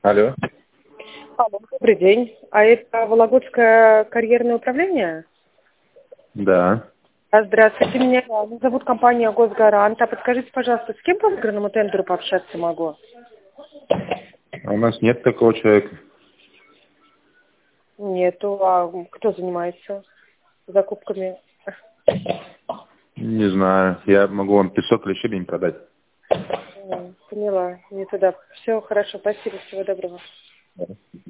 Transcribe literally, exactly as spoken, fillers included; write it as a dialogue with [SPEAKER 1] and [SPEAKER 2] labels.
[SPEAKER 1] Алло.
[SPEAKER 2] Алло, добрый день. А это Вологодское карьерное управление?
[SPEAKER 1] Да.
[SPEAKER 2] А, Здравствуйте, меня зовут компания Госгарант. А подскажите, пожалуйста, с кем по выигранному тендеру пообщаться могу?
[SPEAKER 1] А у нас нет такого человека.
[SPEAKER 2] Нету. А кто занимается закупками?
[SPEAKER 1] Не знаю. Я могу вам песок или щебень продать.
[SPEAKER 2] М, Поняла. Не туда. Все, хорошо. Спасибо. Всего доброго.